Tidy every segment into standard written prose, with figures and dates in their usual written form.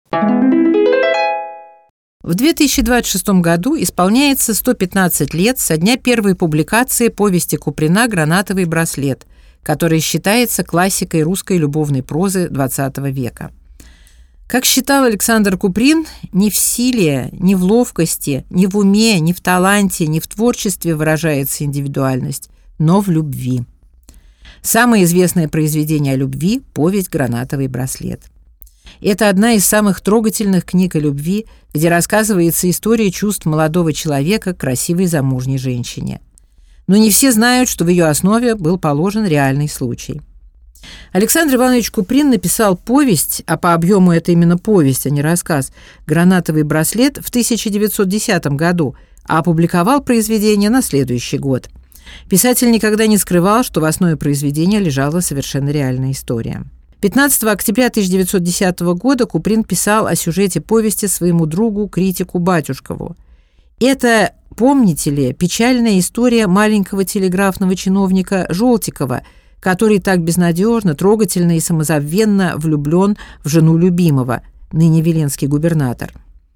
В 2026 году исполняется 115 лет со дня первой публикации повести Куприна «Гранатовый браслет», которая считается классикой русской любовной прозы XX века. Как считал Александр Куприн, ни в силе, ни в ловкости, ни в уме, ни в таланте, ни в творчестве выражается индивидуальность, но в любви. Самое известное произведение о любви – повесть «Гранатовый браслет». Это одна из самых трогательных книг о любви, где рассказывается история чувств молодого человека к красивой замужней женщине. Но не все знают, что в ее основе был положен реальный случай. Александр Иванович Куприн написал повесть, а по объему это именно повесть, а не рассказ, «Гранатовый браслет» в 1910 году, а опубликовал произведение на следующий год. Писатель никогда не скрывал, что в основе произведения лежала совершенно реальная история. 15 октября 1910 года Куприн писал о сюжете повести своему другу, критику Батюшкову. Это, помните ли, печальная история маленького телеграфного чиновника Желтикова, который так безнадежно, трогательно и самозабвенно влюблен в жену любимого, ныне Веленский губернатор.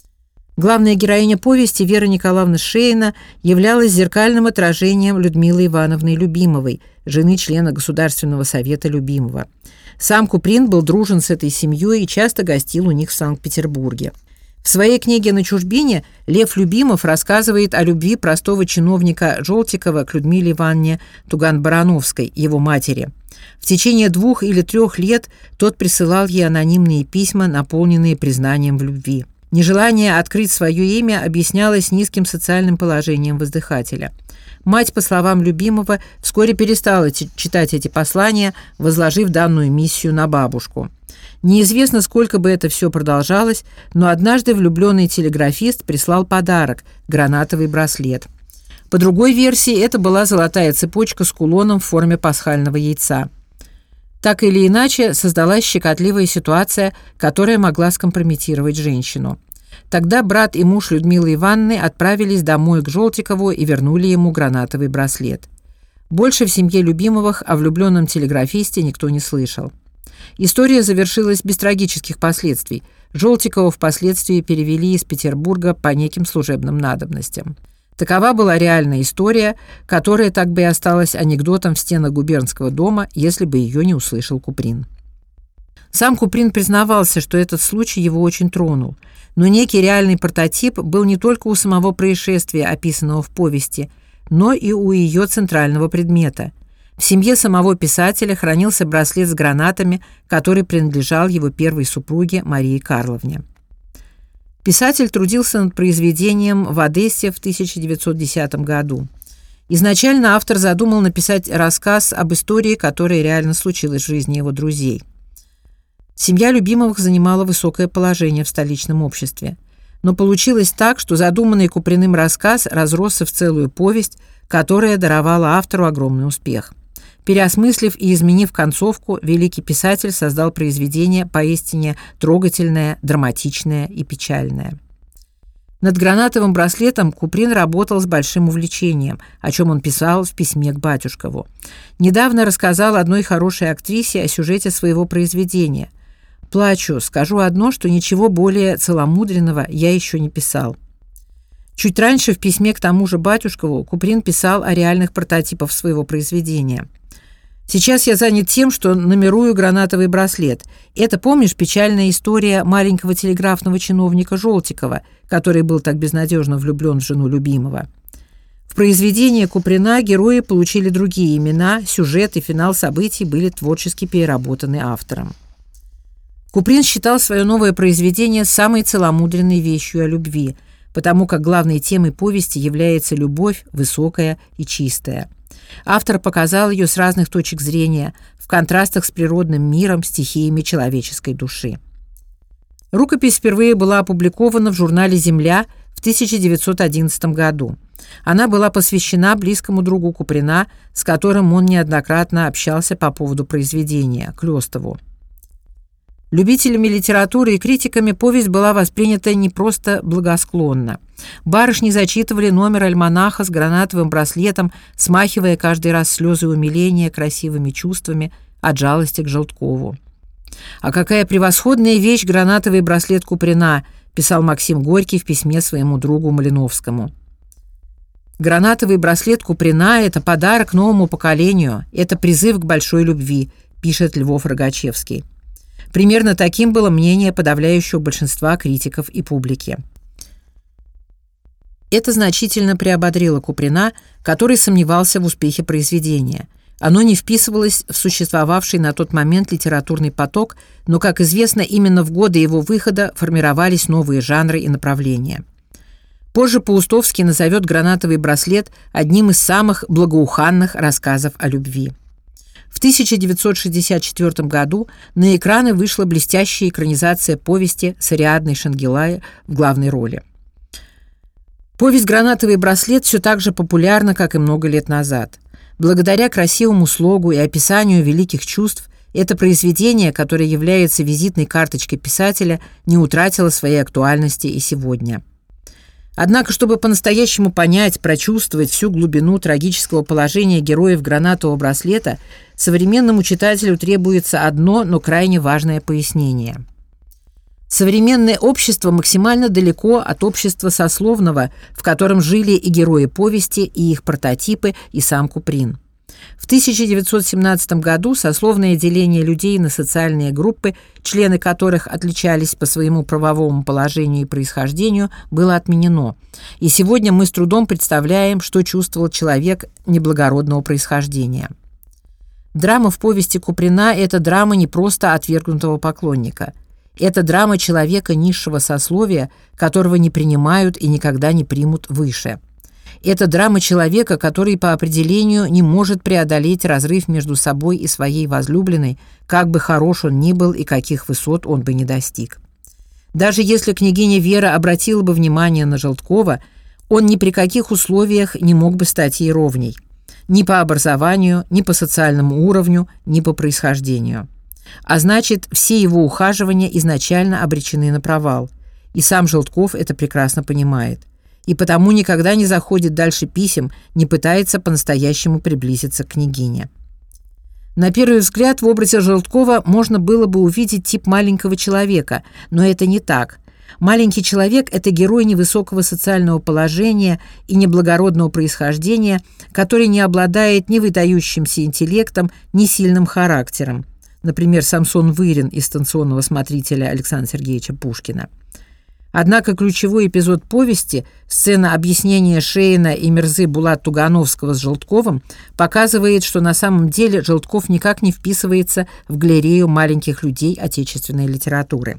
Главная героиня повести, Вера Николаевна Шейна, являлась зеркальным отражением Людмилы Ивановны Любимовой, жены члена Государственного совета Любимова. Сам Куприн был дружен с этой семьей и часто гостил у них в Санкт-Петербурге. В своей книге «На чужбине» Лев Любимов рассказывает о любви простого чиновника Желтикова к Людмиле Ивановне Туган-Барановской, его матери. В течение 2 или 3 лет тот присылал ей анонимные письма, наполненные признанием в любви. Нежелание открыть свое имя объяснялось низким социальным положением воздыхателя. Мать, по словам Любимова, вскоре перестала читать эти послания, возложив данную миссию на бабушку. Неизвестно, сколько бы это все продолжалось, но однажды влюбленный телеграфист прислал подарок – гранатовый браслет. По другой версии, это была золотая цепочка с кулоном в форме пасхального яйца. Так или иначе, создалась щекотливая ситуация, которая могла скомпрометировать женщину. Тогда брат и муж Людмилы Ивановны отправились домой к Желтикову и вернули ему гранатовый браслет. Больше в семье Любимовых о влюбленном телеграфисте никто не слышал. История завершилась без трагических последствий. Желтикова впоследствии перевели из Петербурга по неким служебным надобностям. Такова была реальная история, которая так бы и осталась анекдотом в стенах губернского дома, если бы ее не услышал Куприн. Сам Куприн признавался, что этот случай его очень тронул, но некий реальный прототип был не только у самого происшествия, описанного в повести, но и у ее центрального предмета. В семье самого писателя хранился браслет с гранатами, который принадлежал его первой супруге Марии Карловне. Писатель трудился над произведением в Одессе в 1910 году. Изначально автор задумал написать рассказ об истории, которая реально случилась в жизни его друзей. Семья Любимовых занимала высокое положение в столичном обществе. Но получилось так, что задуманный Куприным рассказ разросся в целую повесть, которая даровала автору огромный успех. Переосмыслив и изменив концовку, великий писатель создал произведение поистине трогательное, драматичное и печальное. Над гранатовым браслетом Куприн работал с большим увлечением, о чем он писал в письме к Батюшкову. Недавно рассказал одной хорошей актрисе о сюжете своего произведения. «Плачу, скажу одно, что ничего более целомудренного я еще не писал». Чуть раньше в письме к тому же Батюшкову Куприн писал о реальных прототипах своего произведения. «Сейчас я занят тем, что номерую гранатовый браслет. Это, помнишь, печальная история маленького телеграфного чиновника Желтикова, который был так безнадежно влюблен в жену любимого?» В произведении Куприна герои получили другие имена, сюжет и финал событий были творчески переработаны автором. Куприн считал свое новое произведение самой целомудренной вещью о любви, потому как главной темой повести является любовь высокая и чистая. Автор показал ее с разных точек зрения, в контрастах с природным миром, стихиями человеческой души. Рукопись впервые была опубликована в журнале «Земля» в 1911 году. Она была посвящена близкому другу Куприна, с которым он неоднократно общался по поводу произведения, Клёстову. Любителями литературы и критиками повесть была воспринята не просто благосклонно. Барышни зачитывали номер альманаха с гранатовым браслетом, смахивая каждый раз слезы умиления красивыми чувствами от жалости к Желткову. «А какая превосходная вещь гранатовый браслет Куприна», писал Максим Горький в письме своему другу Малиновскому. «Гранатовый браслет Куприна – это подарок новому поколению, это призыв к большой любви», пишет Львов Рогачевский. Примерно таким было мнение подавляющего большинства критиков и публики. Это значительно приободрило Куприна, который сомневался в успехе произведения. Оно не вписывалось в существовавший на тот момент литературный поток, но, как известно, именно в годы его выхода формировались новые жанры и направления. Позже Паустовский назовет «Гранатовый браслет» одним из самых благоуханных рассказов о любви. В 1964 году на экраны вышла блестящая экранизация повести с Ариадной Шангилай в главной роли. Повесть «Гранатовый браслет» все так же популярна, как и много лет назад. Благодаря красивому слогу и описанию великих чувств, это произведение, которое является визитной карточкой писателя, не утратило своей актуальности и сегодня. Однако, чтобы по-настоящему понять, прочувствовать всю глубину трагического положения героев «Гранатового браслета», современному читателю требуется одно, но крайне важное пояснение. Современное общество максимально далеко от общества сословного, в котором жили и герои повести, и их прототипы, и сам Куприн. В 1917 году сословное деление людей на социальные группы, члены которых отличались по своему правовому положению и происхождению, было отменено. И сегодня мы с трудом представляем, что чувствовал человек неблагородного происхождения. Драма в повести Куприна – это драма не просто отвергнутого поклонника. Это драма человека низшего сословия, которого не принимают и никогда не примут выше. Это драма человека, который по определению не может преодолеть разрыв между собой и своей возлюбленной, как бы хорош он ни был и каких высот он бы не достиг. Даже если княгиня Вера обратила бы внимание на Желткова, он ни при каких условиях не мог бы стать ей ровней. Ни по образованию, ни по социальному уровню, ни по происхождению. А значит, все его ухаживания изначально обречены на провал. И сам Желтков это прекрасно понимает. И потому никогда не заходит дальше писем, не пытается по-настоящему приблизиться к княгине. На первый взгляд в образе Желткова можно было бы увидеть тип маленького человека, но это не так. Маленький человек – это герой невысокого социального положения и неблагородного происхождения, который не обладает ни выдающимся интеллектом, ни сильным характером. Например, Самсон Вырин из «Станционного смотрителя» Александра Сергеевича Пушкина. Однако ключевой эпизод повести, сцена объяснения Шейна и Мирзы Булат-Тугановского с Желтковым, показывает, что на самом деле Желтков никак не вписывается в галерею маленьких людей отечественной литературы.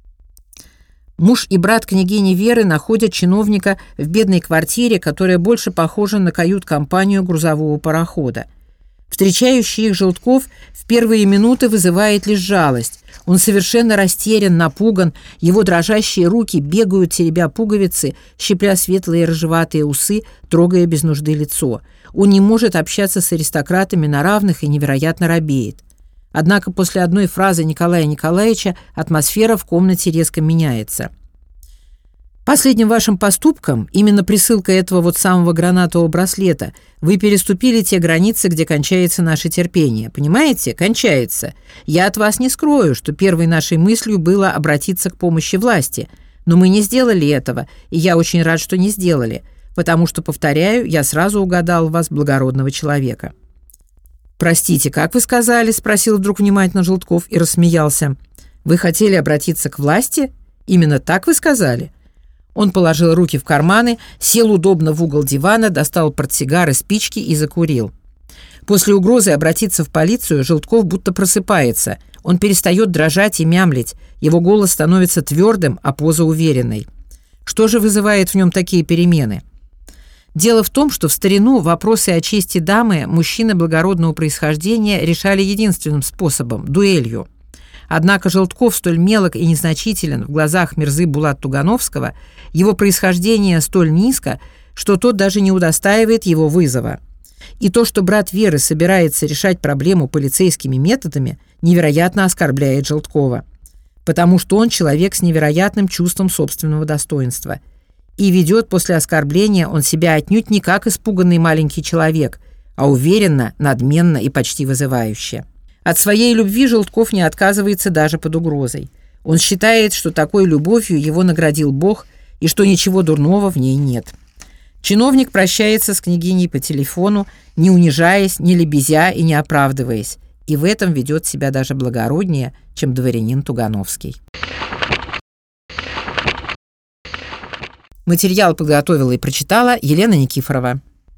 Муж и брат княгини Веры находят чиновника в бедной квартире, которая больше похожа на кают-компанию грузового парохода. Встречающий их Желтков в первые минуты вызывает лишь жалость. Он совершенно растерян, напуган, его дрожащие руки бегают, теребя пуговицы, щипля светлые рыжеватые усы, трогая без нужды лицо. Он не может общаться с аристократами на равных и невероятно робеет. Однако после одной фразы Николая Николаевича атмосфера в комнате резко меняется. Последним вашим поступком, именно присылкой этого вот самого гранатового браслета, вы переступили те границы, где кончается наше терпение. Понимаете? Кончается. Я от вас не скрою, что первой нашей мыслью было обратиться к помощи власти. Но мы не сделали этого, и я очень рад, что не сделали, потому что, повторяю, я сразу угадал в вас благородного человека». «Простите, как вы сказали?» – спросил вдруг внимательно Желтков и рассмеялся. «Вы хотели обратиться к власти? Именно так вы сказали?» Он положил руки в карманы, сел удобно в угол дивана, достал портсигар спички и закурил. После угрозы обратиться в полицию Желтков будто просыпается. Он перестает дрожать и мямлить. Его голос становится твердым, а поза уверенной. Что же вызывает в нем такие перемены? Дело в том, что в старину вопросы о чести дамы мужчины благородного происхождения решали единственным способом – дуэлью. Однако Желтков столь мелок и незначителен в глазах Мирзы Булат-Тугановского, его происхождение столь низко, что тот даже не удостаивает его вызова. И то, что брат Веры собирается решать проблему полицейскими методами, невероятно оскорбляет Желткова, потому что он человек с невероятным чувством собственного достоинства. И ведет после оскорбления он себя отнюдь не как испуганный маленький человек, а уверенно, надменно и почти вызывающе. От своей любви Желтков не отказывается даже под угрозой. Он считает, что такой любовью его наградил Бог и что ничего дурного в ней нет. Чиновник прощается с княгиней по телефону, не унижаясь, не лебезя и не оправдываясь, и в этом ведет себя даже благороднее, чем дворянин Тугановский. Материал подготовила и прочитала Елена Никифорова.